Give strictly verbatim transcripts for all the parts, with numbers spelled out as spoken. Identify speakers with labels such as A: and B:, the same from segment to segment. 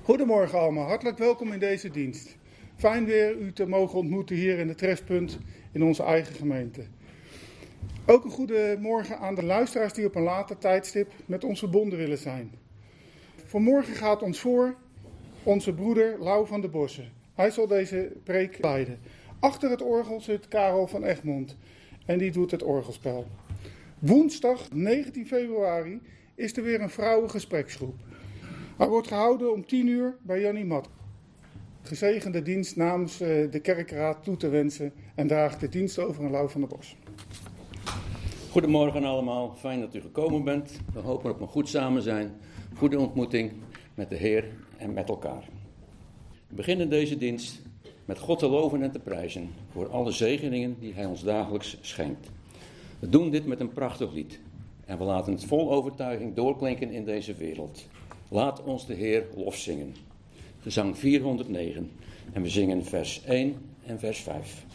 A: Goedemorgen allemaal, hartelijk welkom in deze dienst. Fijn weer u te mogen ontmoeten hier in het trefpunt in onze eigen gemeente. Ook een goede morgen aan de luisteraars die op een later tijdstip met ons verbonden willen zijn. Vanmorgen gaat ons voor onze broeder Lau van der Bossen. Hij zal deze preek leiden. Achter het orgel zit Karel van Egmond en die doet het orgelspel. Woensdag negentien februari is er weer een vrouwengespreksgroep. Hij wordt gehouden om tien uur bij Jannie Mat. Gezegende dienst namens de kerkraad toe te wensen en draagt de dienst over aan Lau van der Bos.
B: Goedemorgen allemaal, fijn dat u gekomen bent. We hopen op een goed samen zijn, goede ontmoeting met de Heer en met elkaar. We beginnen deze dienst met God te loven en te prijzen voor alle zegeningen die Hij ons dagelijks schenkt. We doen dit met een prachtig lied en we laten het vol overtuiging doorklinken in deze wereld. Laat ons de Heer lof zingen. Gezang vierhonderdnegen en we zingen vers één en vers vijf.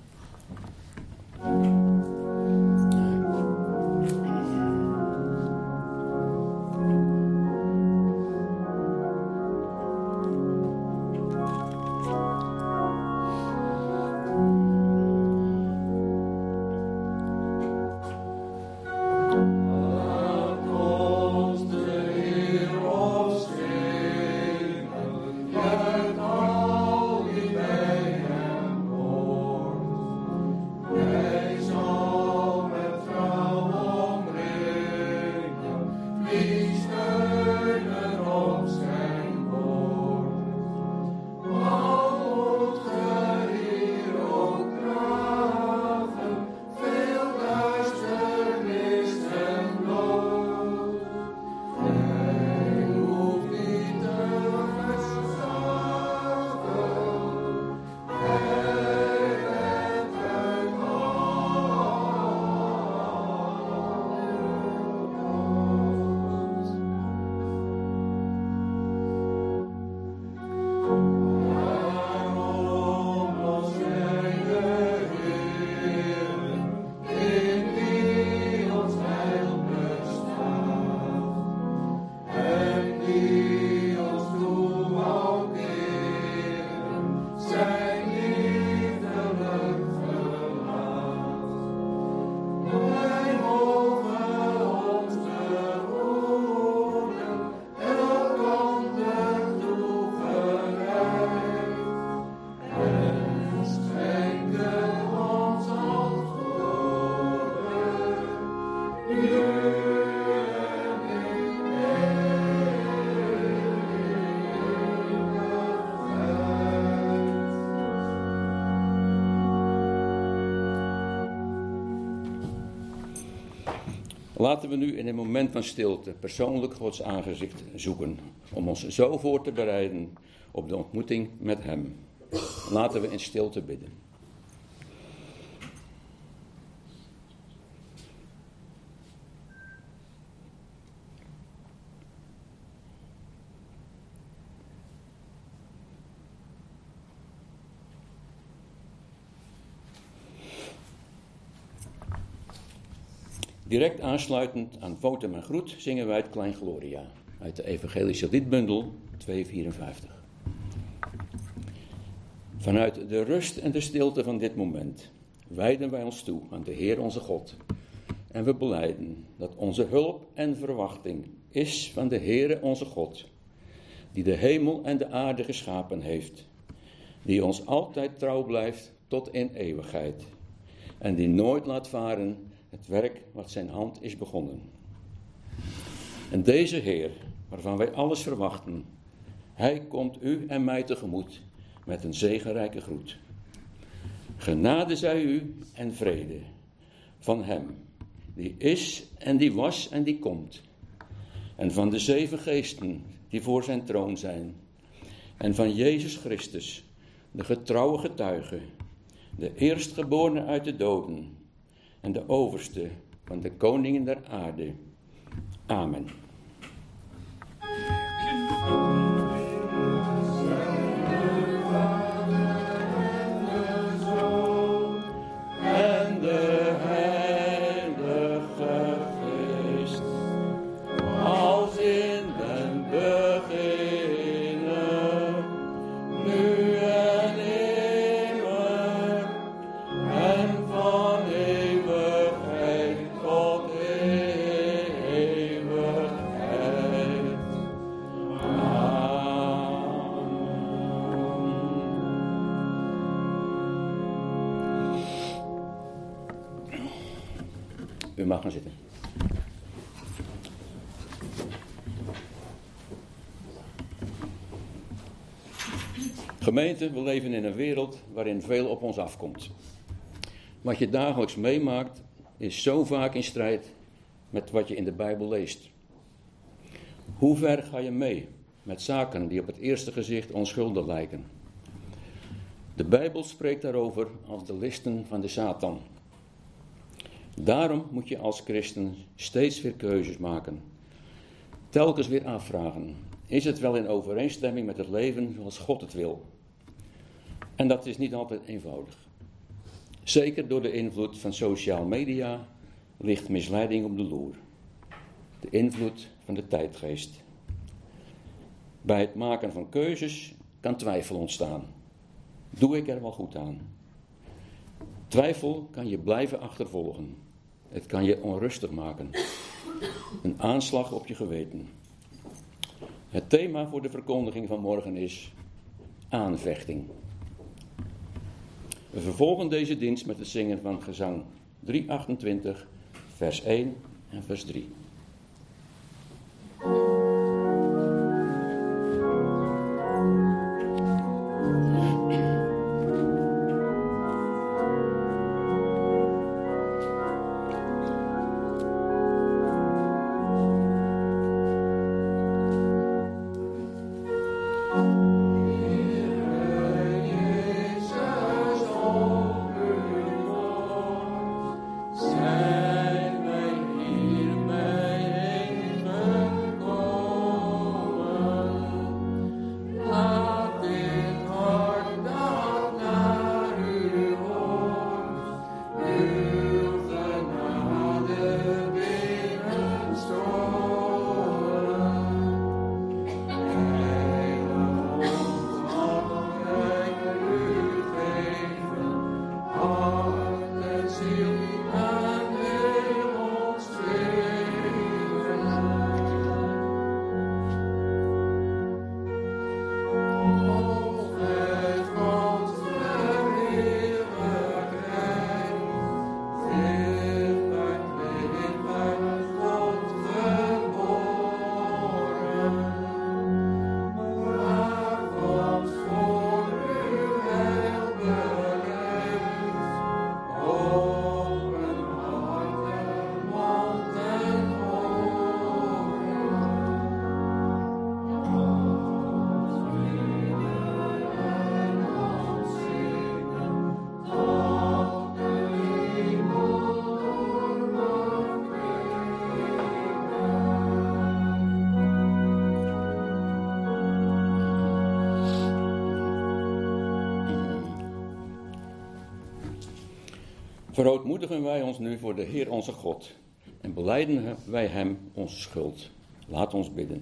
B: Laten we nu in een moment van stilte persoonlijk Gods aangezicht zoeken, om ons zo voor te bereiden op de ontmoeting met Hem. Laten we in stilte bidden. Direct aansluitend aan Votem en Groet zingen wij het Klein Gloria uit de evangelische liedbundel tweehonderdvierenvijftig. Vanuit de rust en de stilte van dit moment wijden wij ons toe aan de Heer onze God. En we belijden dat onze hulp en verwachting is van de Heere onze God, die de hemel en de aarde geschapen heeft, die ons altijd trouw blijft tot in eeuwigheid en die nooit laat varen het werk wat zijn hand is begonnen. En deze Heer, waarvan wij alles verwachten, Hij komt u en mij tegemoet met een zegenrijke groet. Genade zij u en vrede van Hem, die is en die was en die komt. En van de zeven geesten die voor zijn troon zijn. En van Jezus Christus, de getrouwe getuige, de eerstgeborene uit de doden en de overste van de koningen der aarde. Amen.
C: Als in den begin
B: U mag gaan zitten. Gemeente, we leven in een wereld waarin veel op ons afkomt. Wat je dagelijks meemaakt is zo vaak in strijd met wat je in de Bijbel leest. Hoe ver ga je mee met zaken die op het eerste gezicht onschuldig lijken? De Bijbel spreekt daarover als de listen van de Satan. Daarom moet je als christen steeds weer keuzes maken. Telkens weer afvragen, is het wel in overeenstemming met het leven zoals God het wil? En dat is niet altijd eenvoudig. Zeker door de invloed van sociale media ligt misleiding op de loer. De invloed van de tijdgeest. Bij het maken van keuzes kan twijfel ontstaan. Doe ik er wel goed aan? Twijfel kan je blijven achtervolgen. Het kan je onrustig maken. Een aanslag op je geweten. Het thema voor de verkondiging van morgen is aanvechting. We vervolgen deze dienst met het zingen van gezang driehonderdachtentwintig, vers één en vers drie. Verootmoedigen wij ons nu voor de Heer onze God en belijden wij hem onze schuld. Laat ons bidden.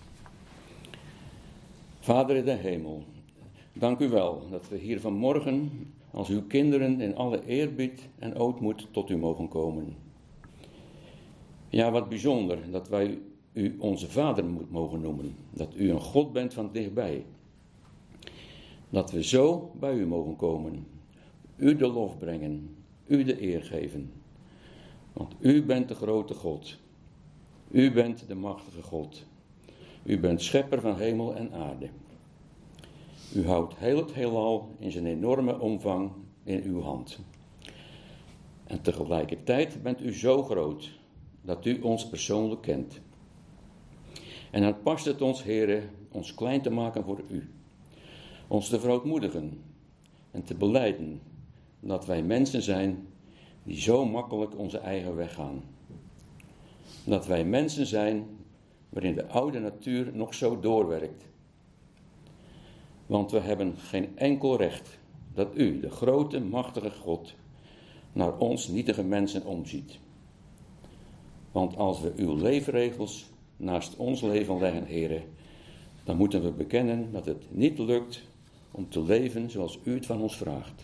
B: Vader in de hemel, dank u wel dat we hier vanmorgen als uw kinderen in alle eerbied en ootmoed tot u mogen komen. Ja, wat bijzonder dat wij u onze Vader mogen noemen, dat u een God bent van dichtbij. Dat we zo bij u mogen komen, u de lof brengen, u de eer geven. Want u bent de grote God. U bent de machtige God. U bent schepper van hemel en aarde. U houdt heel het heelal in zijn enorme omvang in uw hand. En tegelijkertijd bent u zo groot dat u ons persoonlijk kent. En dan past het ons, Heere, ons klein te maken voor u. Ons te verootmoedigen en te belijden dat wij mensen zijn die zo makkelijk onze eigen weg gaan. Dat wij mensen zijn waarin de oude natuur nog zo doorwerkt. Want we hebben geen enkel recht dat u, de grote, machtige God, naar ons nietige mensen omziet. Want als we uw leefregels naast ons leven leggen, Heere, dan moeten we bekennen dat het niet lukt om te leven zoals u het van ons vraagt.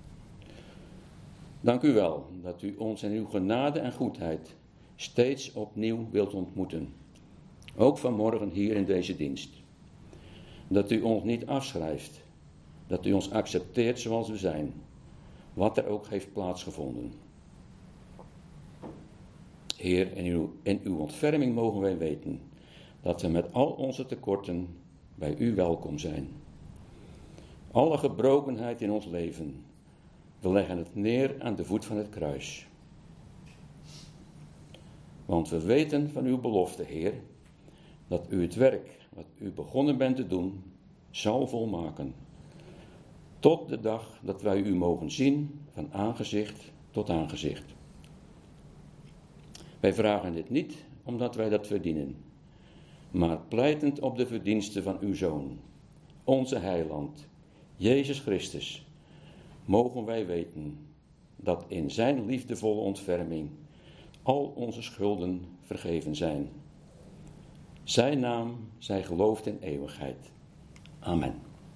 B: Dank u wel dat u ons in uw genade en goedheid steeds opnieuw wilt ontmoeten. Ook vanmorgen hier in deze dienst. Dat u ons niet afschrijft. Dat u ons accepteert zoals we zijn. Wat er ook heeft plaatsgevonden. Heer, in uw, in uw ontferming mogen wij weten dat we met al onze tekorten bij u welkom zijn. Alle gebrokenheid in ons leven, we leggen het neer aan de voet van het kruis. Want we weten van uw belofte, Heer, dat u het werk wat u begonnen bent te doen, zal volmaken. Tot de dag dat wij u mogen zien van aangezicht tot aangezicht. Wij vragen dit niet omdat wij dat verdienen, maar pleitend op de verdiensten van uw Zoon, onze Heiland, Jezus Christus, mogen wij weten dat in zijn liefdevolle ontferming al onze schulden vergeven zijn. Zijn naam zij geloofd in eeuwigheid. Amen.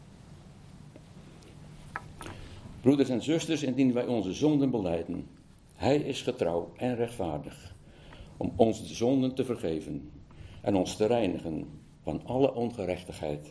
B: Broeders en zusters, indien wij onze zonden belijden, hij is getrouw en rechtvaardig om ons de zonden te vergeven en ons te reinigen van alle ongerechtigheid.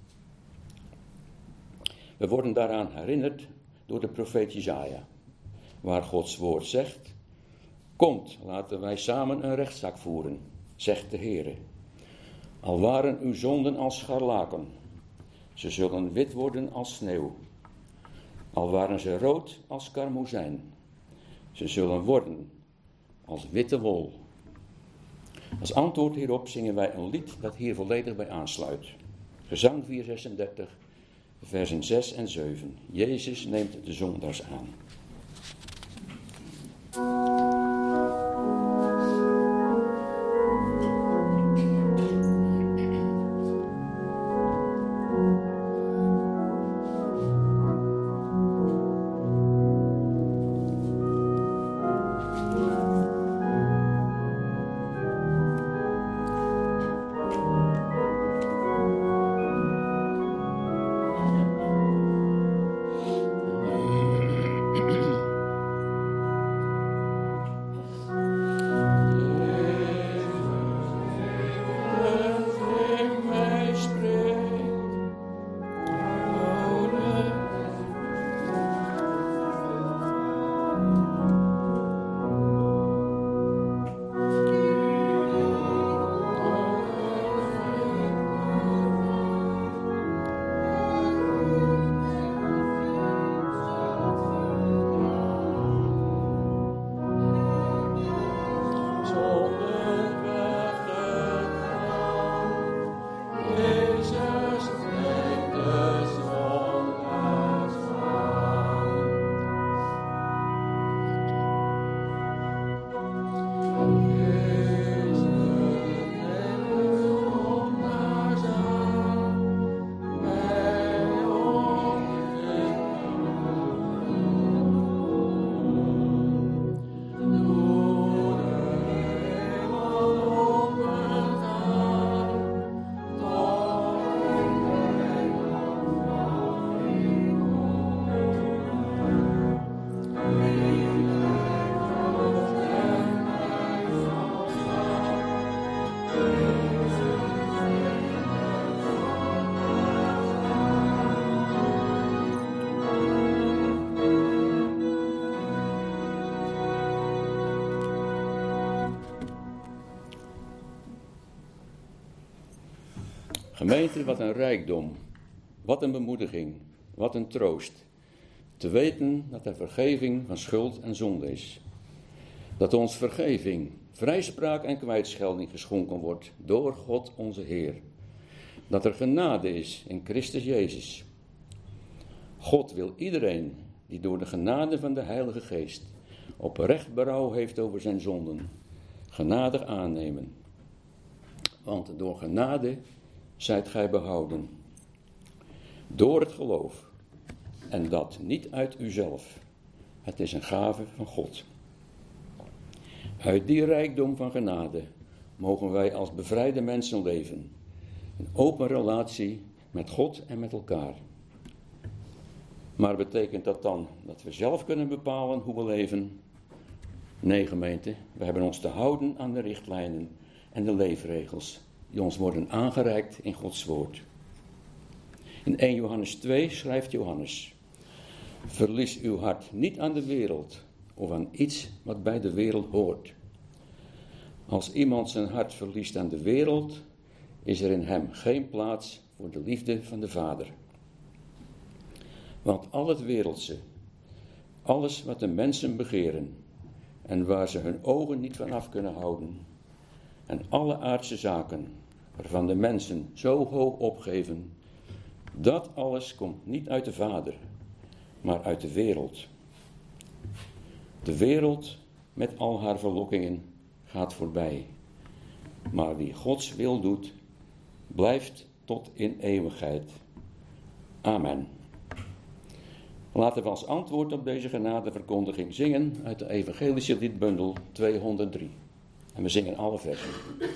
B: We worden daaraan herinnerd door de profeet Jesaja, waar Gods woord zegt: Komt, laten wij samen een rechtszaak voeren, zegt de Heere. Al waren uw zonden als scharlaken, ze zullen wit worden als sneeuw. Al waren ze rood als karmozijn, ze zullen worden als witte wol. Als antwoord hierop zingen wij een lied dat hier volledig bij aansluit. Gezang vierhonderdzesendertig, versen zes en zeven. Jezus neemt de zondaars aan. Gemeente, wat een rijkdom, wat een bemoediging, wat een troost. Te weten dat er vergeving van schuld en zonde is. Dat ons vergeving, vrijspraak en kwijtschelding geschonken wordt door God onze Heer. Dat er genade is in Christus Jezus. God wil iedereen die door de genade van de Heilige Geest oprecht berouw heeft over zijn zonden, genadig aannemen. Want door genade zijt gij behouden. Door het geloof. En dat niet uit uzelf. Het is een gave van God. Uit die rijkdom van genade mogen wij als bevrijde mensen leven. Een open relatie met God en met elkaar. Maar betekent dat dan dat we zelf kunnen bepalen hoe we leven? Nee, gemeente, we hebben ons te houden aan de richtlijnen en de leefregels die ons worden aangereikt in Gods woord. In eerste Johannes twee schrijft Johannes: verlies uw hart niet aan de wereld of aan iets wat bij de wereld hoort. Als iemand zijn hart verliest aan de wereld, is er in hem geen plaats voor de liefde van de Vader. Want al het wereldse, alles wat de mensen begeren en waar ze hun ogen niet van af kunnen houden, en alle aardse zaken waarvan de mensen zo hoog opgeven, dat alles komt niet uit de Vader, maar uit de wereld. De wereld met al haar verlokkingen gaat voorbij, maar wie Gods wil doet, blijft tot in eeuwigheid. Amen. Laten we als antwoord op deze genadeverkondiging zingen uit de evangelische liedbundel tweehonderddrie. En we zingen alle versen.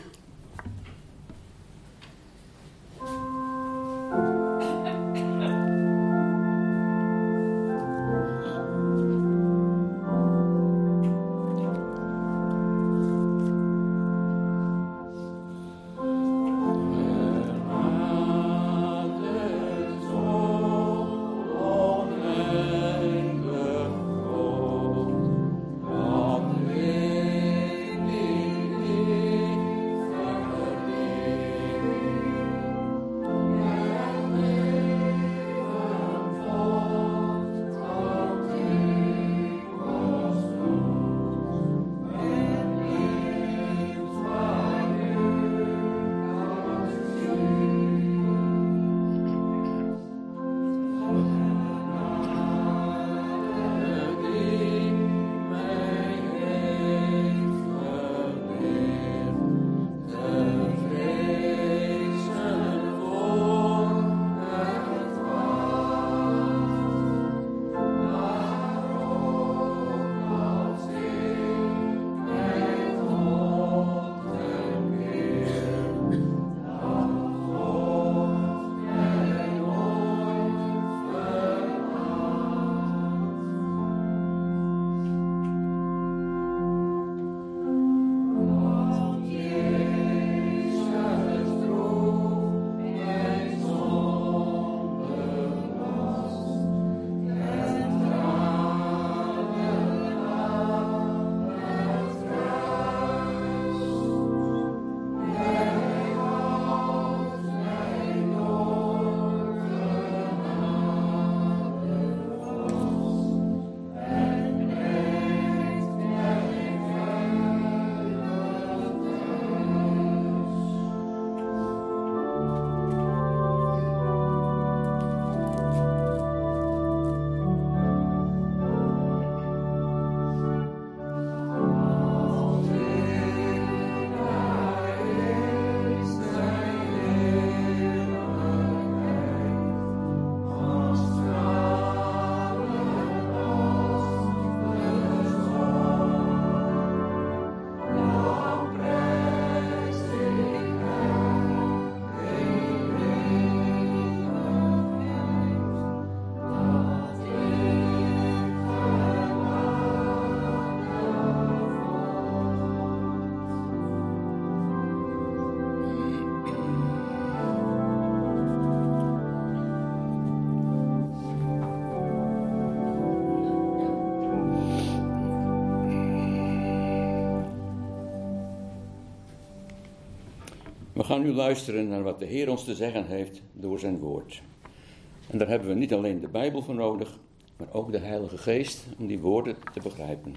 B: We gaan nu luisteren naar wat de Heer ons te zeggen heeft door zijn woord. En daar hebben we niet alleen de Bijbel voor nodig, maar ook de Heilige Geest om die woorden te begrijpen.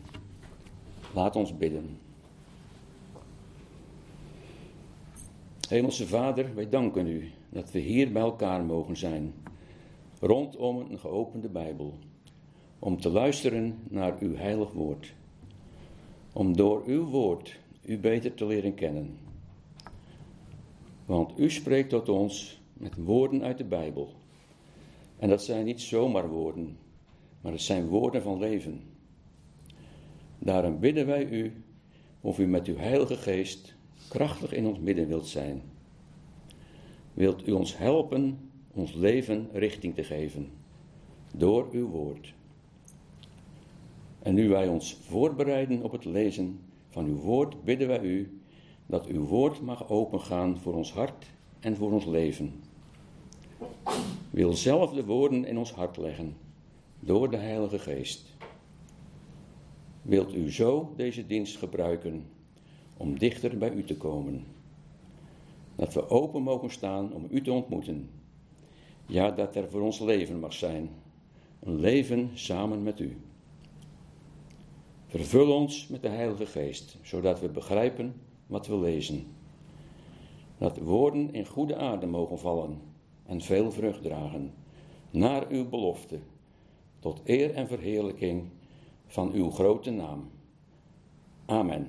B: Laat ons bidden. Hemelse Vader, wij danken u dat we hier bij elkaar mogen zijn, rondom een geopende Bijbel, om te luisteren naar uw heilig woord. Om door uw woord u beter te leren kennen. Want u spreekt tot ons met woorden uit de Bijbel. En dat zijn niet zomaar woorden, maar het zijn woorden van leven. Daarom bidden wij u of u met uw Heilige Geest krachtig in ons midden wilt zijn. Wilt u ons helpen ons leven richting te geven door uw woord. En nu wij ons voorbereiden op het lezen van uw woord, bidden wij u dat uw woord mag opengaan voor ons hart en voor ons leven. Wil zelf de woorden in ons hart leggen, door de Heilige Geest. Wilt u zo deze dienst gebruiken, om dichter bij u te komen. Dat we open mogen staan om u te ontmoeten. Ja, dat er voor ons leven mag zijn. Een leven samen met u. Vervul ons met de Heilige Geest, zodat we begrijpen wat we lezen. Dat woorden in goede aarde mogen vallen en veel vrucht dragen, naar uw belofte, tot eer en verheerlijking van uw grote naam. Amen.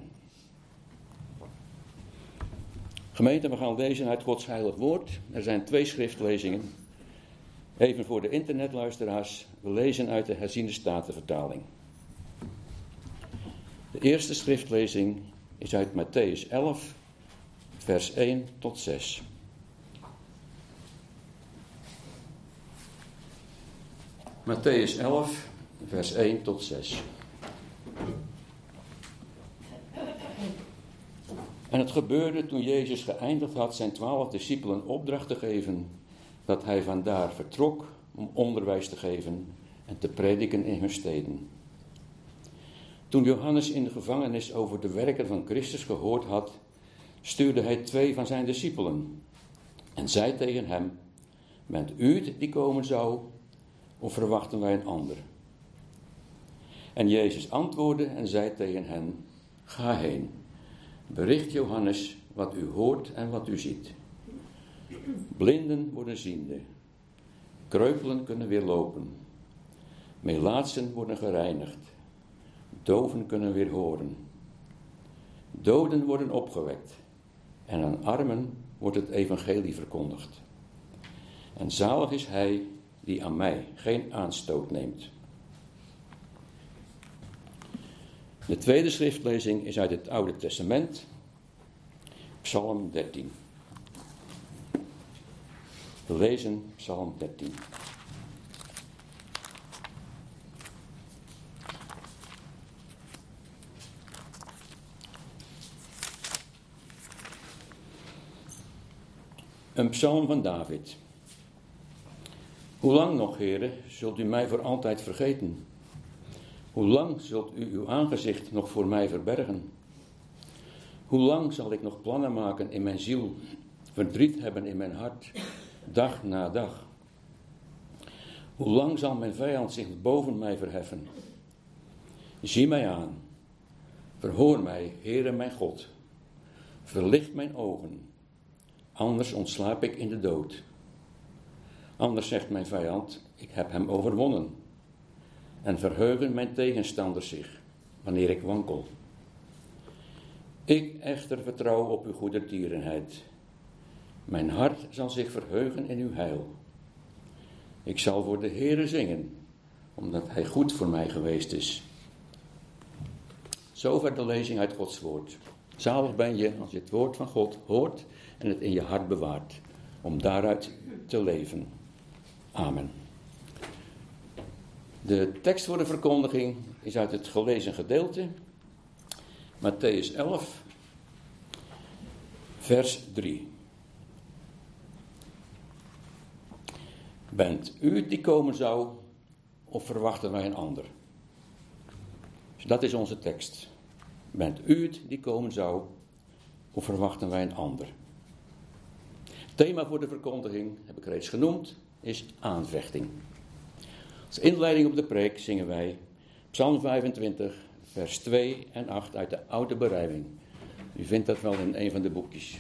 B: Gemeente, we gaan lezen uit Gods heilig woord. Er zijn twee schriftlezingen. Even voor de internetluisteraars, we lezen uit de herziene statenvertaling. De eerste schriftlezing is uit Mattheüs elf, vers één tot zes. Mattheüs elf, vers één tot zes. En het gebeurde toen Jezus geëindigd had zijn twaalf discipelen opdracht te geven, dat hij vandaar vertrok om onderwijs te geven en te prediken in hun steden. Toen Johannes in de gevangenis over de werken van Christus gehoord had, stuurde hij twee van zijn discipelen en zei tegen hem: bent u het die komen zou, of verwachten wij een ander? En Jezus antwoordde en zei tegen hen: ga heen, bericht Johannes wat u hoort en wat u ziet. Blinden worden ziende, kreupelen kunnen weer lopen, melaatsen worden gereinigd, doven kunnen weer horen, doden worden opgewekt en aan armen wordt het evangelie verkondigd. En zalig is hij die aan mij geen aanstoot neemt. De tweede schriftlezing is uit het Oude Testament, Psalm dertien. We lezen Psalm dertien. Een psalm van David. Hoe lang nog, Heere, zult u mij voor altijd vergeten? Hoe lang zult u uw aangezicht nog voor mij verbergen? Hoe lang zal ik nog plannen maken in mijn ziel, verdriet hebben in mijn hart, dag na dag? Hoe lang zal mijn vijand zich boven mij verheffen? Zie mij aan, verhoor mij, Heere mijn God, verlicht mijn ogen, anders ontslaap ik in de dood. Anders zegt mijn vijand, ik heb hem overwonnen. En verheugen mijn tegenstanders zich, wanneer ik wankel. Ik echter vertrouw op uw goedertierenheid. Mijn hart zal zich verheugen in uw heil. Ik zal voor de Heere zingen, omdat hij goed voor mij geweest is. Zover de lezing uit Gods woord. Zalig ben je als je het woord van God hoort en het in je hart bewaart, om daaruit te leven. Amen. De tekst voor de verkondiging is uit het gelezen gedeelte, Mattheüs elf, vers drie. Bent u het die komen zou, of verwachten wij een ander? Dus dat is onze tekst. Bent u het die komen zou, of verwachten wij een ander? Het thema voor de verkondiging, heb ik reeds genoemd, is aanvechting. Als inleiding op de preek zingen wij Psalm vijfentwintig, vers twee en acht uit de Oude Berijming. U vindt dat wel in een van de boekjes.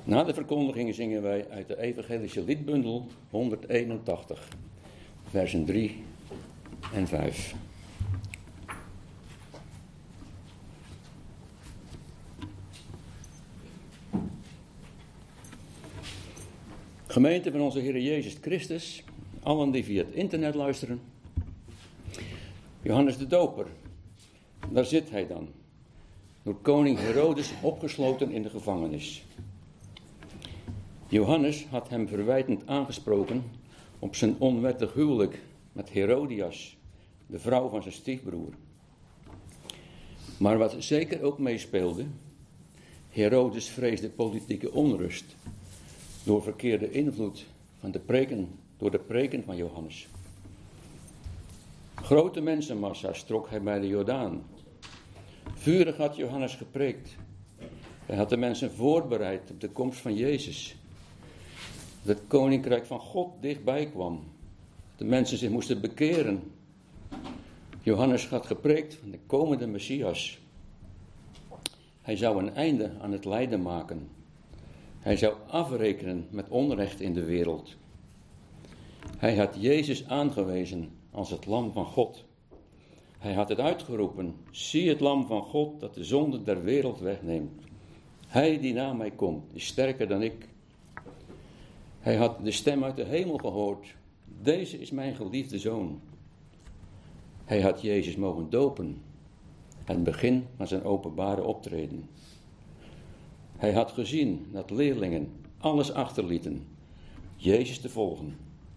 B: Na de verkondiging zingen wij uit de evangelische liedbundel honderdeenentachtig, versen drie en vijf. Gemeente van onze Heer Jezus Christus, allen die via het internet luisteren. Johannes de Doper, daar zit hij dan, door koning Herodes opgesloten in de gevangenis. Johannes had hem verwijtend aangesproken op zijn onwettig huwelijk met Herodias, de vrouw van zijn stiefbroer. Maar wat zeker ook meespeelde, Herodes vreesde politieke onrust door verkeerde invloed van de preken, door de preken van Johannes. Grote mensenmassa's trok hij bij de Jordaan. Vurig had Johannes gepreekt. Hij had de mensen voorbereid op de komst van Jezus. Dat het koninkrijk van God dichtbij kwam. De mensen zich moesten bekeren. Johannes had gepreekt van de komende Messias. Hij zou een einde aan het lijden maken. Hij zou afrekenen met onrecht in de wereld. Hij had Jezus aangewezen als het lam van God. Hij had het uitgeroepen: zie het lam van God dat de zonde der wereld wegneemt. Hij die na mij komt is sterker dan ik. Hij had de stem uit de hemel gehoord: deze is mijn geliefde zoon. Hij had Jezus mogen dopen, het begin van zijn openbare optreden. Hij had gezien dat leerlingen alles achterlieten, Jezus te volgen.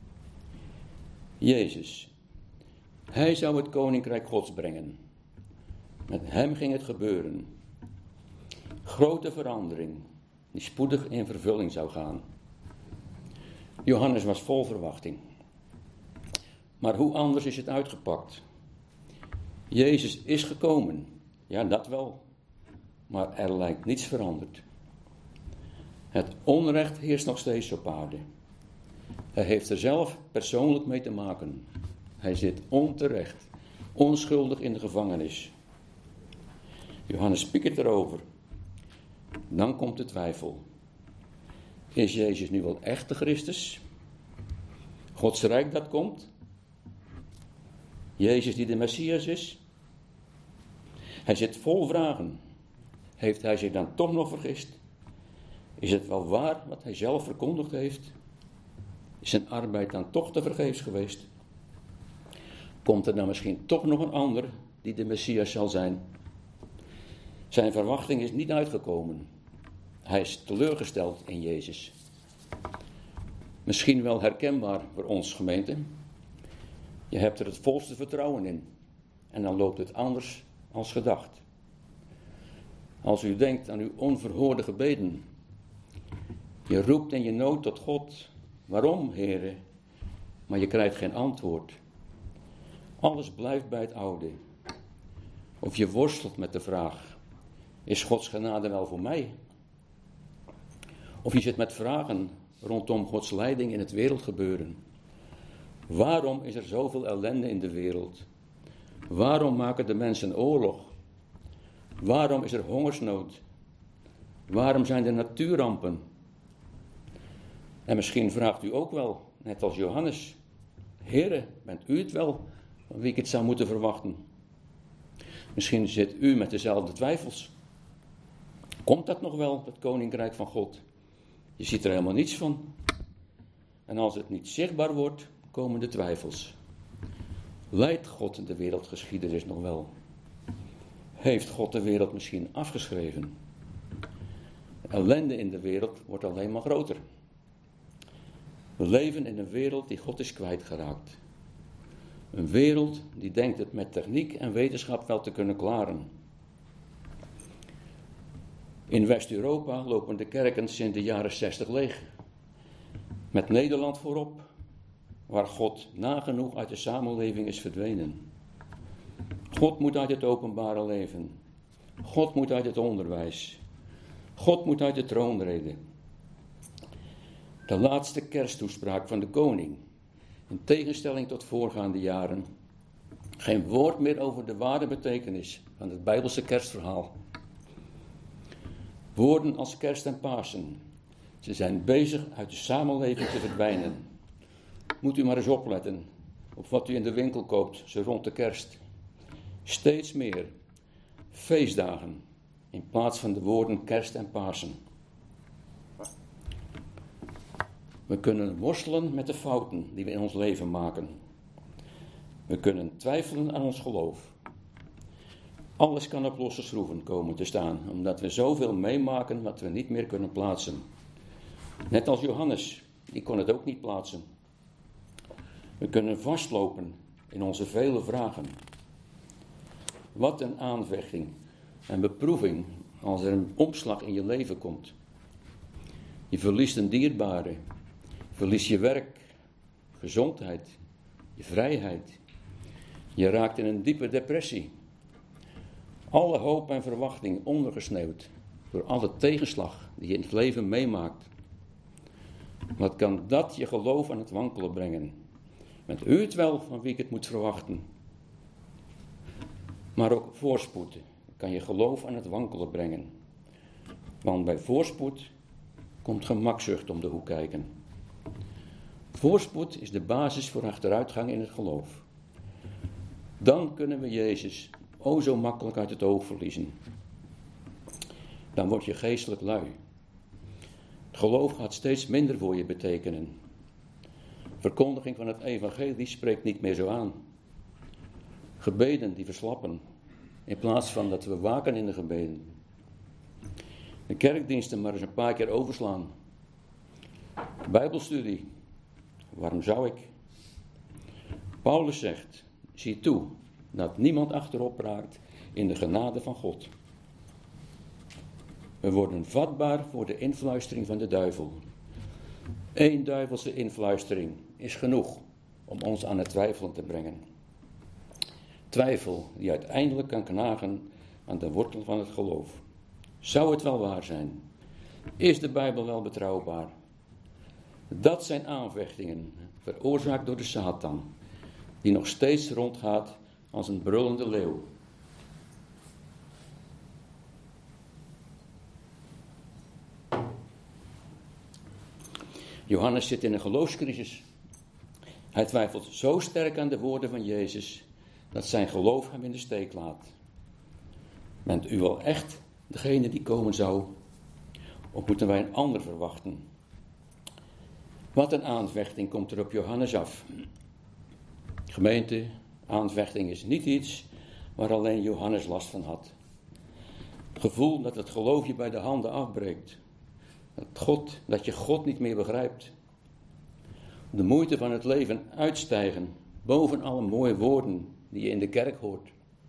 B: Jezus, hij zou het koninkrijk Gods brengen. Met hem ging het gebeuren. Grote verandering, die spoedig in vervulling zou gaan. Johannes was vol verwachting. Maar hoe anders is het uitgepakt? Jezus is gekomen, ja dat wel, maar er lijkt niets veranderd. Het onrecht heerst nog steeds op aarde. Hij heeft er zelf persoonlijk mee te maken. Hij zit onterecht, onschuldig in de gevangenis. Johannes spiekert erover. Dan komt de twijfel. Is Jezus nu wel echt de Christus? Gods rijk dat komt? Jezus die de Messias is? Hij zit vol vragen. Heeft hij zich dan toch nog vergist? Is het wel waar wat hij zelf verkondigd heeft? Is zijn arbeid dan toch tevergeefs geweest? Komt er dan misschien toch nog een ander die de Messias zal zijn? Zijn verwachting is niet uitgekomen. Hij is teleurgesteld in Jezus. Misschien wel herkenbaar voor ons, gemeente. Je hebt er het volste vertrouwen in. En dan loopt het anders als gedacht. Als u denkt aan uw onverhoorde gebeden. Je roept in je nood tot God. Waarom, Heere? Maar je krijgt geen antwoord. Alles blijft bij het oude. Of je worstelt met de vraag: is Gods genade wel voor mij? Of je zit met vragen rondom Gods leiding in het wereldgebeuren. Waarom is er zoveel ellende in de wereld? Waarom maken de mensen oorlog? Waarom is er hongersnood? Waarom zijn er natuurrampen? En misschien vraagt u ook wel, net als Johannes: Heere, bent u het wel van wie ik het zou moeten verwachten? Misschien zit u met dezelfde twijfels. Komt dat nog wel, het koninkrijk van God? Je ziet er helemaal niets van. En als het niet zichtbaar wordt, komen de twijfels. Leidt God de wereldgeschiedenis nog wel? Heeft God de wereld misschien afgeschreven? De ellende in de wereld wordt alleen maar groter. We leven in een wereld die God is kwijtgeraakt. Een wereld die denkt het met techniek en wetenschap wel te kunnen klaren. In West-Europa lopen de kerken sinds de jaren zestig leeg. Met Nederland voorop, waar God nagenoeg uit de samenleving is verdwenen. God moet uit het openbare leven. God moet uit het onderwijs. God moet uit de troonrede. De laatste kersttoespraak van de koning, in tegenstelling tot voorgaande jaren, geen woord meer over de ware betekenis van het Bijbelse kerstverhaal. Woorden als kerst en Pasen, Ze zijn bezig uit de samenleving te verdwijnen. Moet u maar eens opletten op wat u in de winkel koopt, zo rond de kerst. Steeds meer feestdagen in plaats van de woorden kerst en Pasen. We kunnen worstelen met de fouten die we in ons leven maken. We kunnen twijfelen aan ons geloof. Alles kan op losse schroeven komen te staan, omdat we zoveel meemaken wat we niet meer kunnen plaatsen. Net als Johannes, die kon het ook niet plaatsen. We kunnen vastlopen in onze vele vragen. Wat een aanvechting en beproeving als er een omslag in je leven komt. Je verliest een dierbare, je verliest je werk, gezondheid, je vrijheid. Je raakt in een diepe depressie. Alle hoop en verwachting ondergesneeuwd door alle tegenslag die je in het leven meemaakt. Wat kan dat je geloof aan het wankelen brengen? Met u het wel van wie ik het moet verwachten. Maar ook voorspoed kan je geloof aan het wankelen brengen. Want bij voorspoed komt gemakzucht om de hoek kijken. Voorspoed is de basis voor achteruitgang in het geloof. Dan kunnen we Jezus o zo makkelijk uit het oog verliezen. Dan word je geestelijk lui. Het geloof gaat steeds minder voor je betekenen. Verkondiging van het evangelie spreekt niet meer zo aan. Gebeden die verslappen, in plaats van dat we waken in de gebeden. De kerkdiensten maar eens een paar keer overslaan. Bijbelstudie, waarom zou ik? Paulus zegt, zie toe dat niemand achterop raakt in de genade van God. We worden vatbaar voor de influistering van de duivel. Eén duivelse influistering is genoeg om ons aan het twijfelen te brengen. Twijfel die uiteindelijk kan knagen aan de wortel van het geloof. Zou het wel waar zijn? Is de Bijbel wel betrouwbaar? Dat zijn aanvechtingen, veroorzaakt door de Satan, die nog steeds rondgaat als een brullende leeuw. Johannes zit in een geloofscrisis. Hij twijfelt zo sterk aan de woorden van Jezus dat zijn geloof hem in de steek laat. Bent u wel echt degene die komen zou? Of moeten wij een ander verwachten? Wat een aanvechting komt er op Johannes af. Gemeente, aanvechting is niet iets waar alleen Johannes last van had. Het gevoel dat het geloof je bij de handen afbreekt. Dat, God, dat je God niet meer begrijpt. De moeite van het leven uitstijgen boven alle mooie woorden die je in de kerk hoort.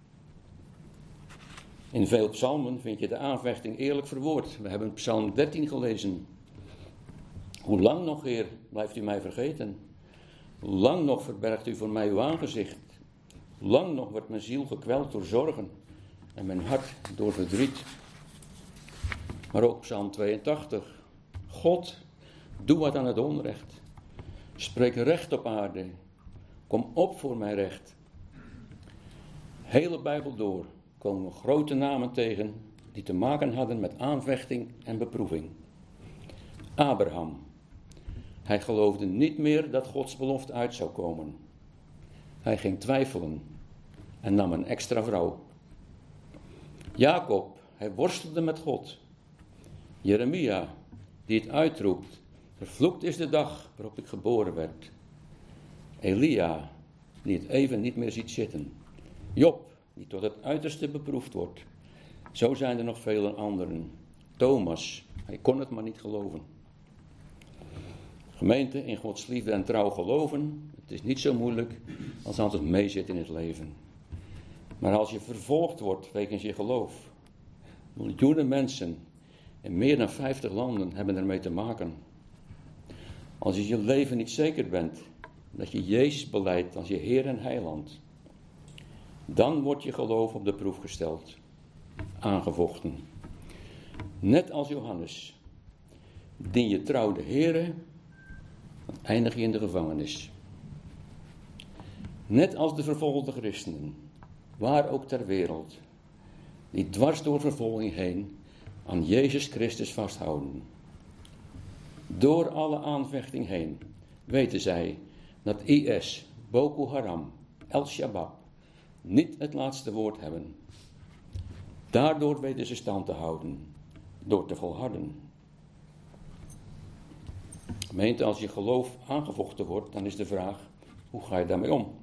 B: In veel psalmen vind je de aanvechting eerlijk verwoord. We hebben psalm dertien gelezen. Hoe lang nog, Heer, blijft u mij vergeten? Hoe lang nog verbergt u voor mij uw aangezicht? Hoe lang nog wordt mijn ziel gekweld door zorgen en mijn hart door verdriet? Maar ook psalm tweeëntachtig. God, doe wat aan het onrecht. Spreek recht op aarde. Kom op voor mijn recht. Hele Bijbel door komen we grote namen tegen die te maken hadden met aanvechting en beproeving. Abraham. Hij geloofde niet meer dat Gods belofte uit zou komen. Hij ging twijfelen en nam een extra vrouw. Jacob, hij worstelde met God. Jeremia, die het uitroept, vervloekt is de dag waarop ik geboren werd. Elia, die het even niet meer ziet zitten. Job, die tot het uiterste beproefd wordt. Zo zijn er nog vele anderen. Thomas, hij kon het maar niet geloven. Gemeente, in Gods liefde en trouw geloven, het is niet zo moeilijk als als het meezit in het leven. Maar als je vervolgd wordt wegens je geloof. Miljoenen mensen in meer dan vijftig landen hebben ermee te maken. Als je je leven niet zeker bent, dat je Jezus belijdt als je Heer en Heiland, dan wordt je geloof op de proef gesteld, aangevochten. Net als Johannes, dien je trouw de Heere, dan eindig je in de gevangenis. Net als de vervolgde christenen, waar ook ter wereld, die dwars door vervolging heen aan Jezus Christus vasthouden. Door alle aanvechting heen weten zij dat I S, Boko Haram, Al-Shabaab niet het laatste woord hebben. Daardoor weten ze stand te houden, door te volharden. Gemeente, als je geloof aangevochten wordt, dan is de vraag, hoe ga je daarmee om?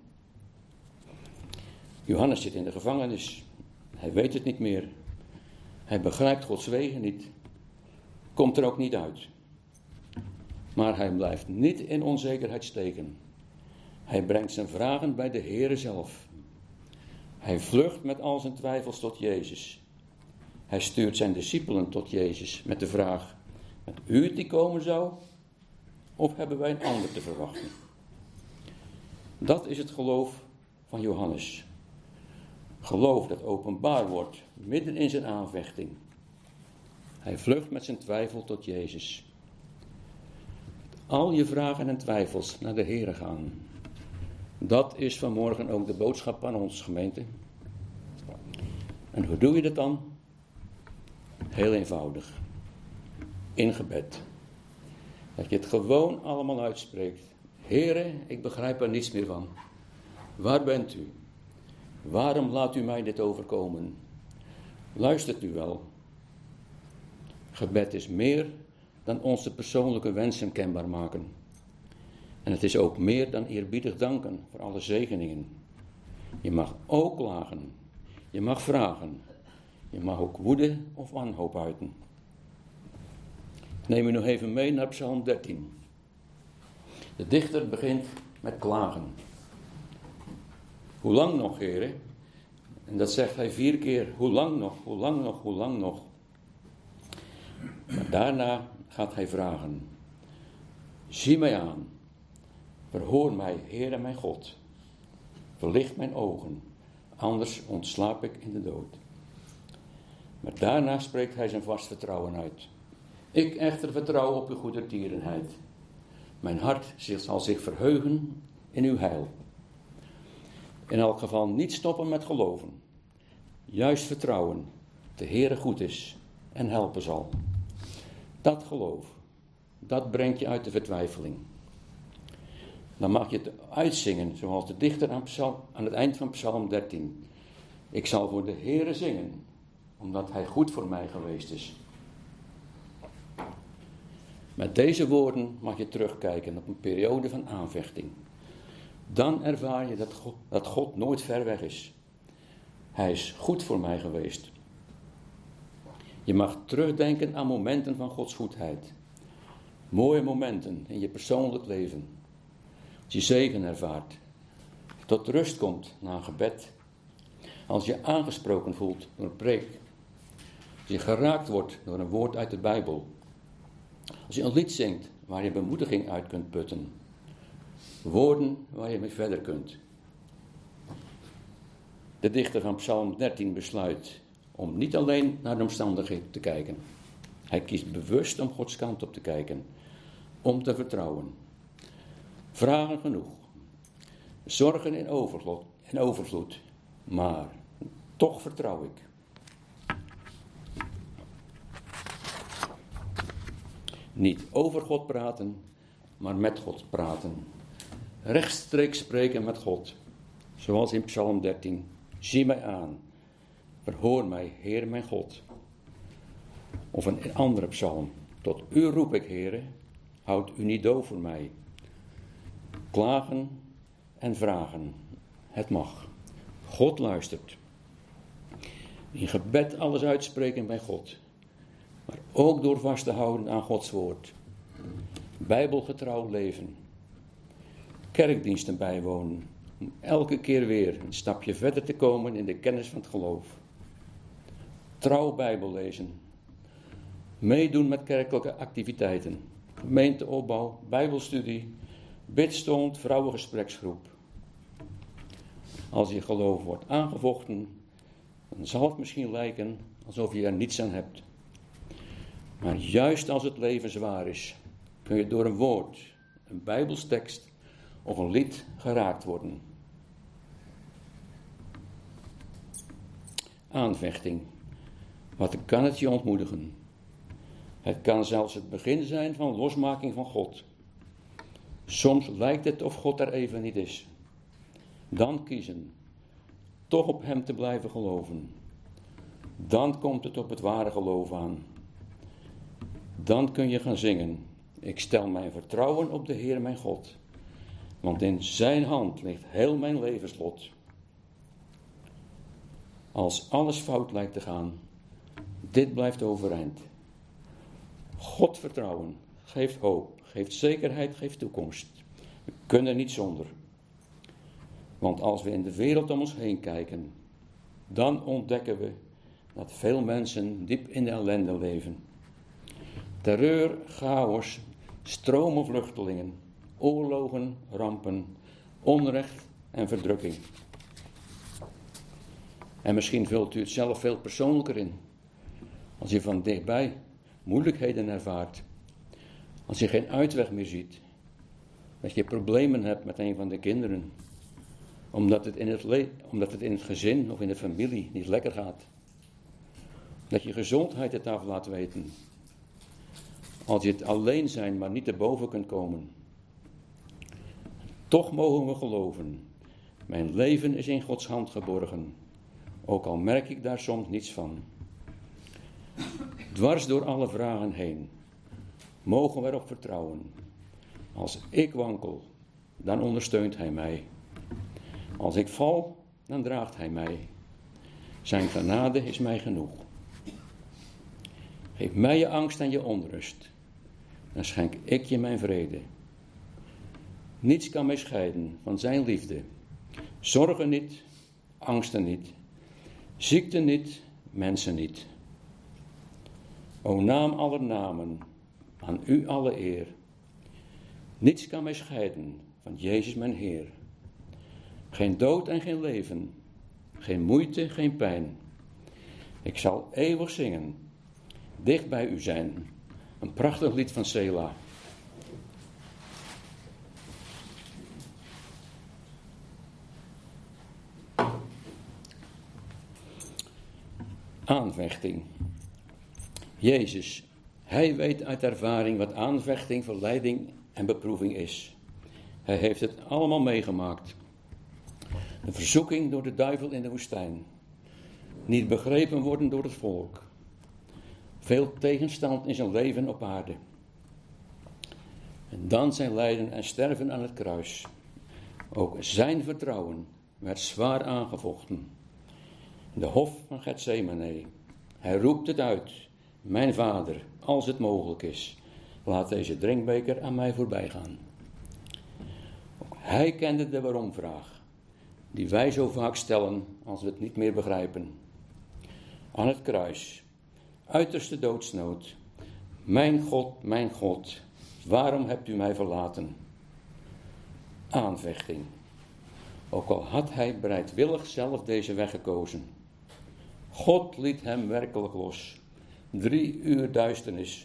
B: Johannes zit in de gevangenis. Hij weet het niet meer. Hij begrijpt Gods wegen niet. Komt er ook niet uit. Maar hij blijft niet in onzekerheid steken. Hij brengt zijn vragen bij de Heere zelf. Hij vlucht met al zijn twijfels tot Jezus. Hij stuurt zijn discipelen tot Jezus met de vraag, bent u het die komen zou? Of hebben wij een ander te verwachten? Dat is het geloof van Johannes. Geloof dat openbaar wordt midden in zijn aanvechting. Hij vlucht met zijn twijfel tot Jezus. Al je vragen en twijfels naar de Heere gaan. Dat is vanmorgen ook de boodschap aan ons, gemeente. En hoe doe je dat dan? Heel eenvoudig. In gebed. Dat je het gewoon allemaal uitspreekt. Heere, ik begrijp er niets meer van. Waar bent u? Waarom laat u mij dit overkomen? Luistert u wel? Gebed is meer dan onze persoonlijke wensen kenbaar maken. En het is ook meer dan eerbiedig danken voor alle zegeningen. Je mag ook klagen. Je mag vragen. Je mag ook woede of wanhoop uiten. Neem u nog even mee naar Psalm dertien. De dichter begint met klagen. Hoe lang nog, Heere? En dat zegt hij vier keer. Hoe lang nog, hoe lang nog, hoe lang nog? Maar daarna gaat hij vragen. Zie mij aan. Verhoor mij, Heere mijn God. Verlicht mijn ogen. Anders ontslaap ik in de dood. Maar daarna spreekt hij zijn vast vertrouwen uit. Ik echter vertrouw op uw goedertierenheid. Mijn hart zal zich verheugen in uw heil. In elk geval niet stoppen met geloven. Juist vertrouwen. De Heere goed is en helpen zal. Dat geloof, dat brengt je uit de vertwijfeling. Dan mag je het uitzingen, zoals de dichter aan, psalm, aan het eind van Psalm dertien. Ik zal voor de Heere zingen, omdat hij goed voor mij geweest is. Met deze woorden mag je terugkijken op een periode van aanvechting. Dan ervaar je dat God, dat God nooit ver weg is. Hij is goed voor mij geweest. Je mag terugdenken aan momenten van Gods goedheid. Mooie momenten in je persoonlijk leven. Als je zegen ervaart. Tot rust komt na een gebed. Als je aangesproken voelt door een preek. Als je geraakt wordt door een woord uit de Bijbel. Als je een lied zingt waar je bemoediging uit kunt putten. Woorden waar je mee verder kunt. De dichter van Psalm dertien besluit om niet alleen naar de omstandigheden te kijken. Hij kiest bewust om Gods kant op te kijken. Om te vertrouwen. Vragen genoeg. Zorgen in overvloed, in overvloed. Maar toch vertrouw ik. Niet over God praten, maar met God praten. Rechtstreeks spreken met God. Zoals in Psalm dertien. Zie mij aan. Verhoor mij, Heer mijn God. Of een andere psalm. Tot u roep ik, Heere. Houd u niet doof voor mij. Klagen en vragen. Het mag. God luistert. In gebed alles uitspreken bij God. Maar ook door vast te houden aan Gods woord. Bijbelgetrouw leven. Kerkdiensten bijwonen. Om elke keer weer een stapje verder te komen in de kennis van het geloof. Trouw Bijbel lezen. Meedoen met kerkelijke activiteiten. Gemeenteopbouw, Bijbelstudie, bidstond, vrouwengespreksgroep. Als je geloof wordt aangevochten, dan zal het misschien lijken alsof je er niets aan hebt. Maar juist als het leven zwaar is, kun je door een woord, een Bijbelstekst of een lied geraakt worden. Aanvechting. Wat kan het je ontmoedigen? Het kan zelfs het begin zijn van losmaking van God. Soms lijkt het of God er even niet is. Dan kiezen, toch op hem te blijven geloven. Dan komt het op het ware geloof aan. Dan kun je gaan zingen. Ik stel mijn vertrouwen op de Heer mijn God. Want in zijn hand ligt heel mijn levenslot. Als alles fout lijkt te gaan, dit blijft overeind. God vertrouwen geeft hoop, geeft zekerheid, geeft toekomst. We kunnen niet zonder. Want als we in de wereld om ons heen kijken, dan ontdekken we dat veel mensen diep in de ellende leven. Terreur, chaos, stromen vluchtelingen, oorlogen, rampen, onrecht en verdrukking. En misschien vult u het zelf veel persoonlijker in. Als je van dichtbij moeilijkheden ervaart. Als je geen uitweg meer ziet. Dat je problemen hebt met een van de kinderen. Omdat het in het, le- omdat het in het gezin of in de familie niet lekker gaat. Dat je gezondheid het af laat weten. Als je het alleen zijn maar niet erboven kunt komen. Toch mogen we geloven. Mijn leven is in Gods hand geborgen. Ook al merk ik daar soms niets van. Dwars door alle vragen heen. Mogen we erop vertrouwen. Als ik wankel, dan ondersteunt hij mij. Als ik val, dan draagt hij mij. Zijn genade is mij genoeg. Geef mij je angst en je onrust. Dan schenk ik je mijn vrede. Niets kan mij scheiden van zijn liefde. Zorgen niet, angsten niet. Ziekte niet, mensen niet. O naam aller namen, aan u alle eer. Niets kan mij scheiden van Jezus mijn Heer. Geen dood en geen leven, geen moeite, geen pijn. Ik zal eeuwig zingen, dicht bij u zijn. Een prachtig lied van Selah. Aanvechting. Jezus, hij weet uit ervaring wat aanvechting, verleiding en beproeving is. Hij heeft het allemaal meegemaakt. Een verzoeking door de duivel in de woestijn. Niet begrepen worden door het volk. Veel tegenstand in zijn leven op aarde. En dan zijn lijden en sterven aan het kruis. Ook zijn vertrouwen werd zwaar aangevochten. In de hof van Getsemane. Hij roept het uit. Mijn vader, als het mogelijk is, laat deze drinkbeker aan mij voorbij gaan. Ook hij kende de waarom-vraag, die wij zo vaak stellen als we het niet meer begrijpen. Aan het kruis, uiterste doodsnood. Mijn God, mijn God, waarom hebt u mij verlaten? Aanvechting. Ook al had hij bereidwillig zelf deze weg gekozen. God liet hem werkelijk los. Drie uur duisternis.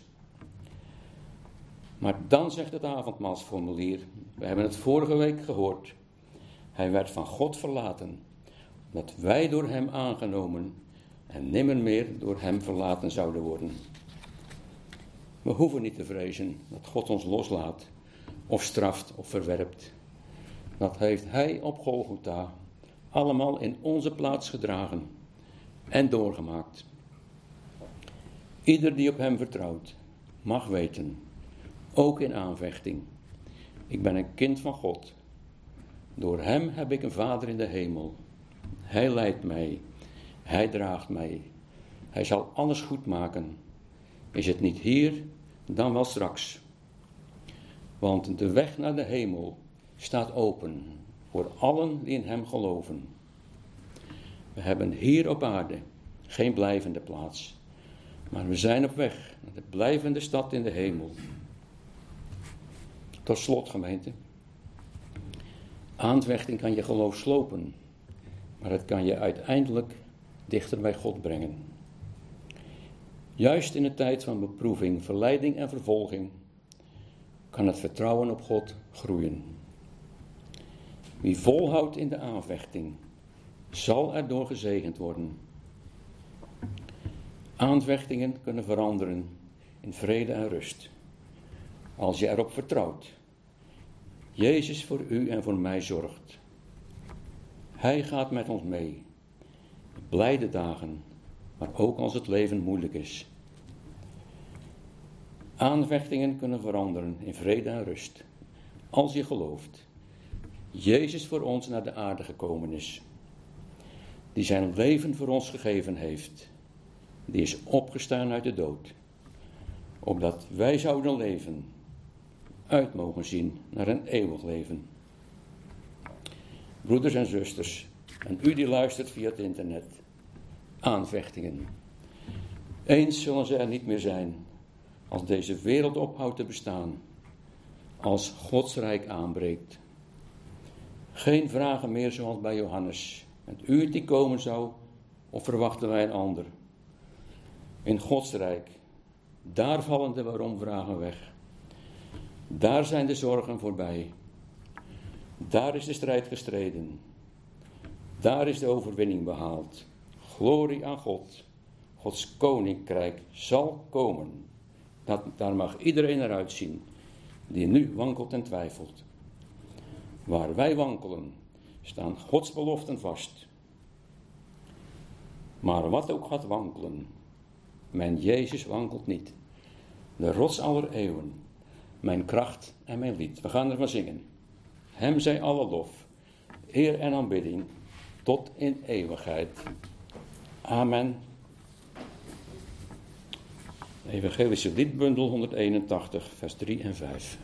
B: Maar dan zegt het avondmaalsformulier, we hebben het vorige week gehoord. Hij werd van God verlaten, omdat wij door hem aangenomen en nimmer meer door hem verlaten zouden worden. We hoeven niet te vrezen dat God ons loslaat, of straft of verwerpt. Dat heeft hij op Golgotha allemaal in onze plaats gedragen en doorgemaakt. Ieder die op hem vertrouwt, mag weten, ook in aanvechting. Ik ben een kind van God. Door hem heb ik een vader in de hemel. Hij leidt mij. Hij draagt mij. Hij zal alles goed maken. Is het niet hier, dan wel straks. Want de weg naar de hemel staat open voor allen die in hem geloven. We hebben hier op aarde geen blijvende plaats. Maar we zijn op weg naar de blijvende stad in de hemel. Tot slot, gemeente. Aanvechting kan je geloof slopen. Maar het kan je uiteindelijk dichter bij God brengen. Juist in de tijd van beproeving, verleiding en vervolging kan het vertrouwen op God groeien. Wie volhoudt in de aanvechting, zal erdoor gezegend worden. Aanvechtingen kunnen veranderen in vrede en rust. Als je erop vertrouwt. Jezus voor u en voor mij zorgt. Hij gaat met ons mee. Blijde dagen, maar ook als het leven moeilijk is. Aanvechtingen kunnen veranderen in vrede en rust. Als je gelooft. Jezus voor ons naar de aarde gekomen is. Die zijn leven voor ons gegeven heeft. Die is opgestaan uit de dood. Opdat wij zouden leven. Uit mogen zien naar een eeuwig leven. Broeders en zusters, en u die luistert via het internet. Aanvechtingen. Eens zullen ze er niet meer zijn. Als deze wereld ophoudt te bestaan. Als Gods rijk aanbreekt. Geen vragen meer zoals bij Johannes. Bent u het die komen zou, of verwachten wij een ander? In Gods rijk, daar vallen de waarom-vragen weg. Daar zijn de zorgen voorbij. Daar is de strijd gestreden. Daar is de overwinning behaald. Glorie aan God. Gods koninkrijk zal komen. Dat, daar mag iedereen naar uitzien, die nu wankelt en twijfelt. Waar wij wankelen, staan Gods beloften vast. Maar wat ook gaat wankelen, mijn Jezus wankelt niet. De rots aller eeuwen, mijn kracht en mijn lied. We gaan ervan zingen. Hem zij alle lof, eer en aanbidding, tot in eeuwigheid. Amen. Evangelische liedbundel honderdeenentachtig, vers drie en vijf.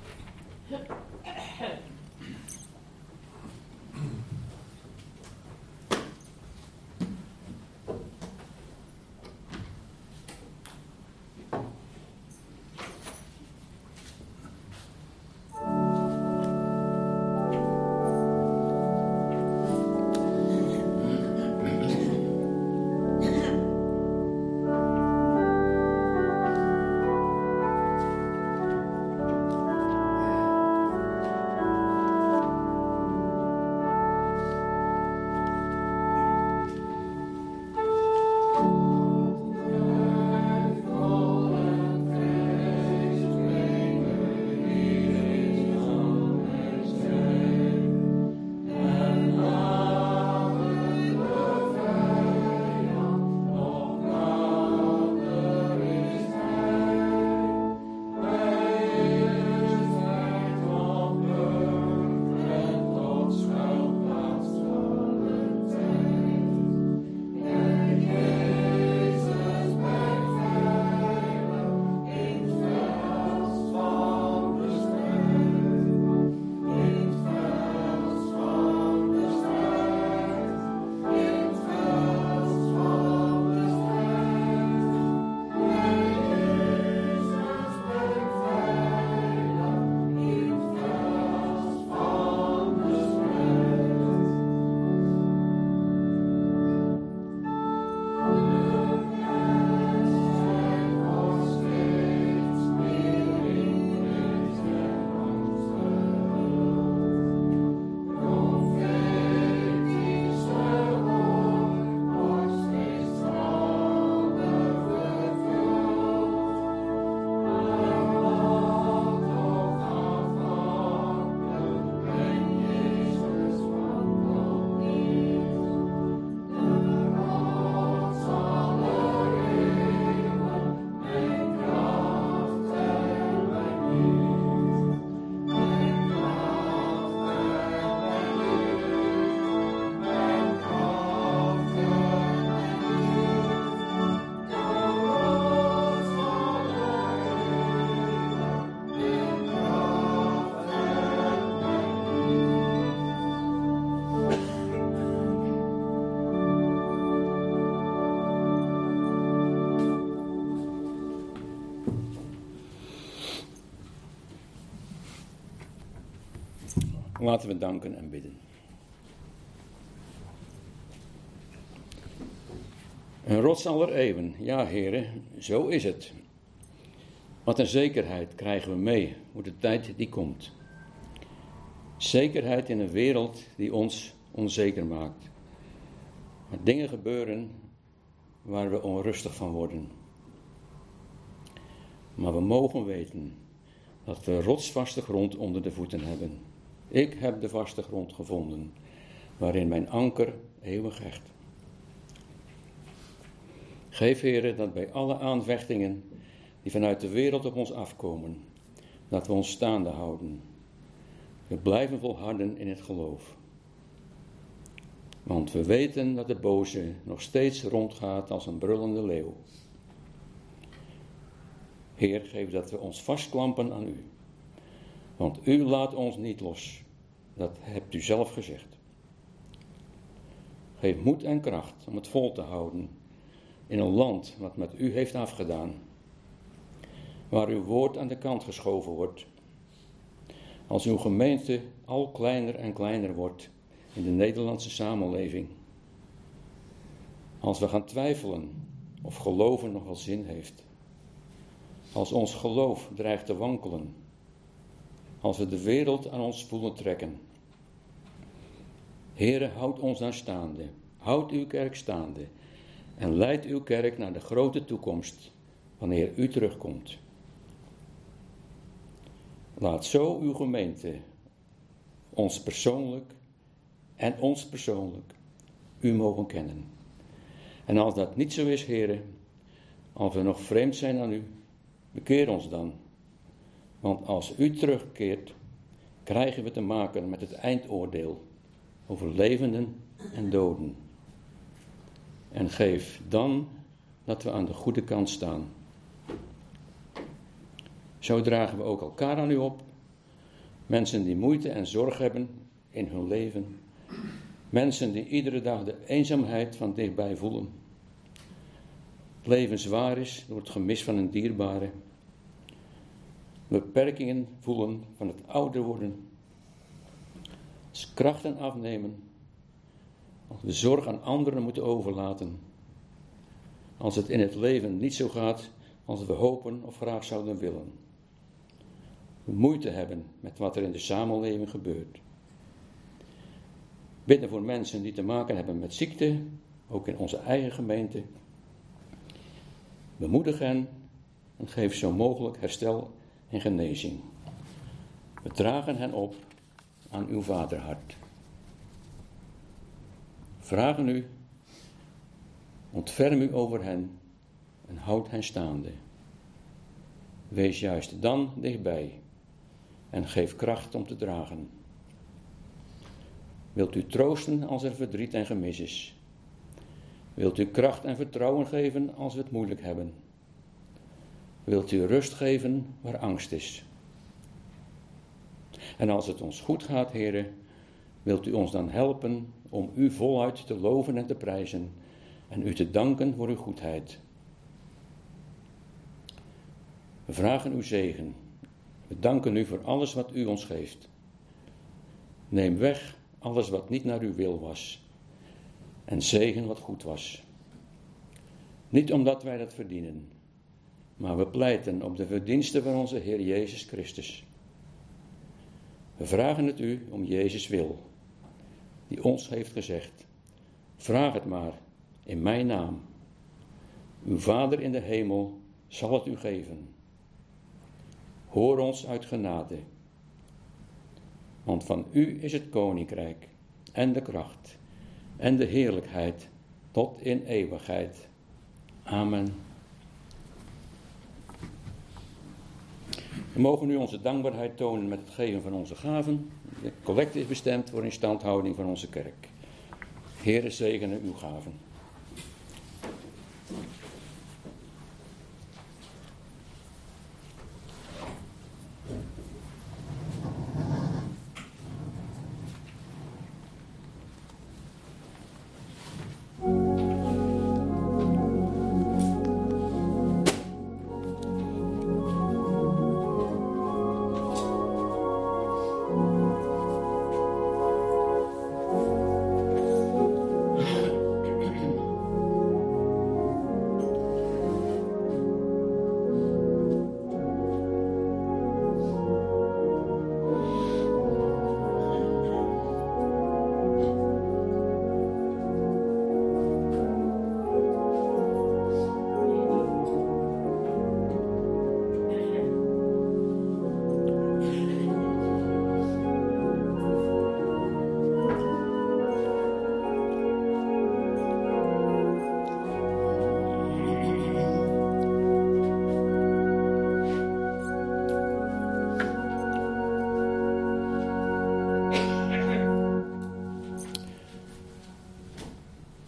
B: Laten we danken en bidden. Een rots aller eeuwen, ja heren, zo is het. Wat een zekerheid krijgen we mee voor de tijd die komt. Zekerheid in een wereld die ons onzeker maakt. Maar dingen gebeuren waar we onrustig van worden. Maar we mogen weten dat we rotsvaste grond onder de voeten hebben. Ik heb de vaste grond gevonden, waarin mijn anker eeuwig hecht. Geef, Heere, dat bij alle aanvechtingen die vanuit de wereld op ons afkomen, dat we ons staande houden. We blijven volharden in het geloof. Want we weten dat de boze nog steeds rondgaat als een brullende leeuw. Heer, geef dat we ons vastklampen aan u. Want u laat ons niet los. Dat hebt u zelf gezegd. Geef moed en kracht om het vol te houden in een land wat met u heeft afgedaan. Waar uw woord aan de kant geschoven wordt. Als uw gemeente al kleiner en kleiner wordt in de Nederlandse samenleving. Als we gaan twijfelen of geloven nog wel zin heeft. Als ons geloof dreigt te wankelen. Als we de wereld aan ons voelen trekken. Heere, houd ons dan staande. Houd uw kerk staande. En leid uw kerk naar de grote toekomst wanneer u terugkomt. Laat zo uw gemeente ons persoonlijk en ons persoonlijk u mogen kennen. En als dat niet zo is, Heere, als we nog vreemd zijn aan u, bekeer ons dan. Want als u terugkeert, krijgen we te maken met het eindoordeel over levenden en doden. En geef dan dat we aan de goede kant staan. Zo dragen we ook elkaar aan u op. Mensen die moeite en zorg hebben in hun leven. Mensen die iedere dag de eenzaamheid van dichtbij voelen. Het leven zwaar is door het gemis van een dierbare. Beperkingen voelen van het ouder worden. Als krachten afnemen. Als we zorg aan anderen moeten overlaten. Als het in het leven niet zo gaat als we hopen of graag zouden willen. We moeite hebben met wat er in de samenleving gebeurt. Bidden voor mensen die te maken hebben met ziekte, ook in onze eigen gemeente. Bemoedig hen en geef zo mogelijk herstel en genezing. We dragen hen op aan uw vaderhart. Vragen u, ontferm u over hen en houd hen staande. Wees juist dan dichtbij en geef kracht om te dragen. Wilt u troosten als er verdriet en gemis is? Wilt u kracht en vertrouwen geven als we het moeilijk hebben? Wilt u rust geven waar angst is? En als het ons goed gaat, Heere, wilt u ons dan helpen om u voluit te loven en te prijzen en u te danken voor uw goedheid. We vragen uw zegen. We danken u voor alles wat u ons geeft. Neem weg alles wat niet naar uw wil was en zegen wat goed was. Niet omdat wij dat verdienen, maar we pleiten op de verdiensten van onze Heer Jezus Christus. We vragen het u om Jezus wil, die ons heeft gezegd, vraag het maar in mijn naam. Uw Vader in de hemel zal het u geven. Hoor ons uit genade. Want van u is het koninkrijk en de kracht en de heerlijkheid tot in eeuwigheid. Amen. We mogen nu onze dankbaarheid tonen met het geven van onze gaven. De collecte is bestemd voor instandhouding van onze kerk. Heere, zegene uw gaven.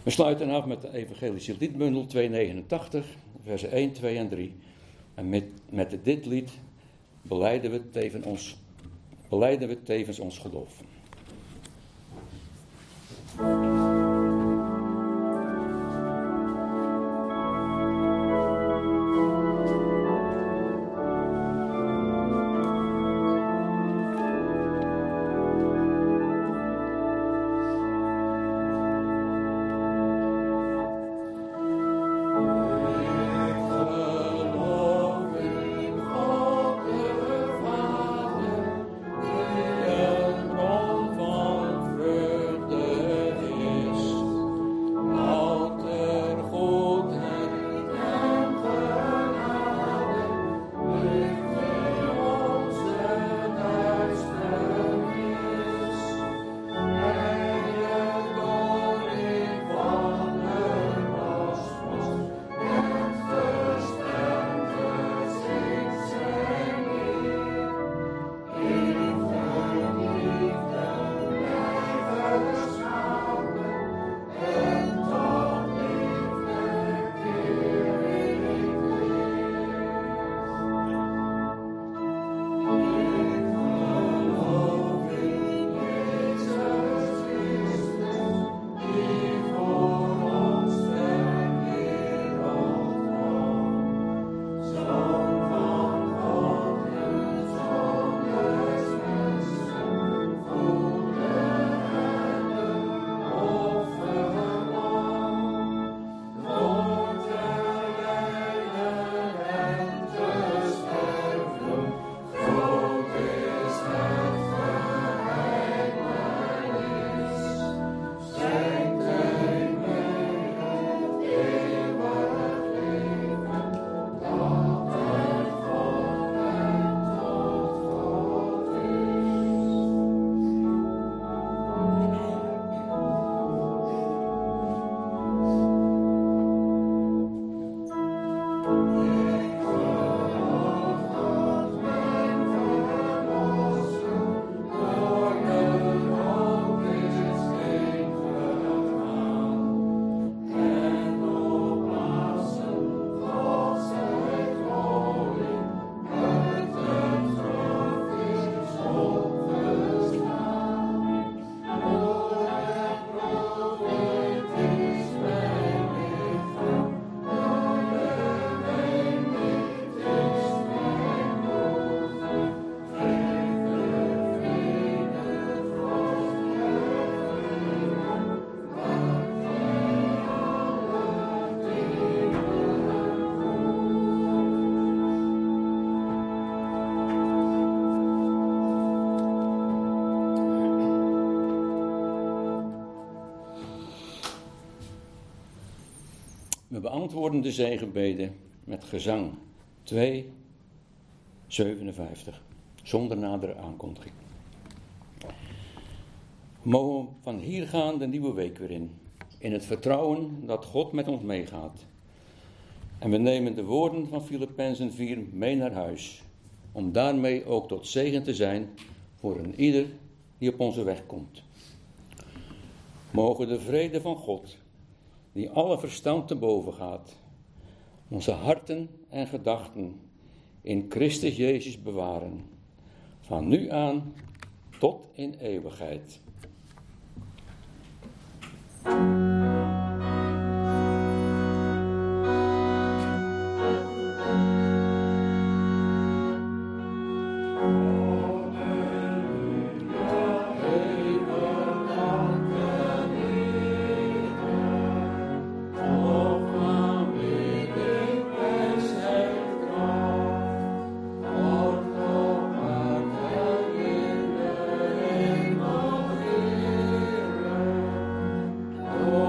B: We sluiten af met de evangelische liedbundel tweehonderdnegenentachtig, versen één, twee en drie. En met, met dit lied belijden we tevens ons, belijden we tevens ons geloof. We beantwoorden de zegenbede met gezang twee zevenenvijftig, zonder nadere aankondiging. Mogen we van hier gaan de nieuwe week weer in, in het vertrouwen dat God met ons meegaat. En we nemen de woorden van Filippenzen vier mee naar huis, om daarmee ook tot zegen te zijn voor een ieder die op onze weg komt. Mogen de vrede van God, die alle verstand te boven gaat, onze harten en gedachten in Christus Jezus bewaren, van nu aan tot in eeuwigheid.
C: Oh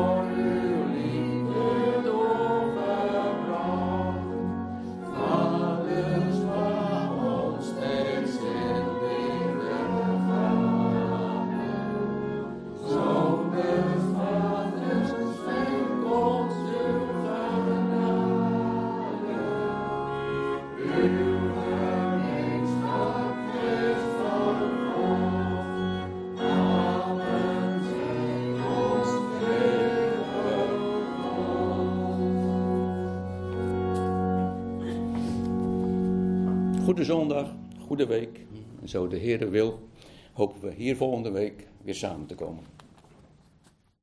B: Goede zondag, goede week. En zo de Heere wil, hopen we hier volgende week weer samen te komen.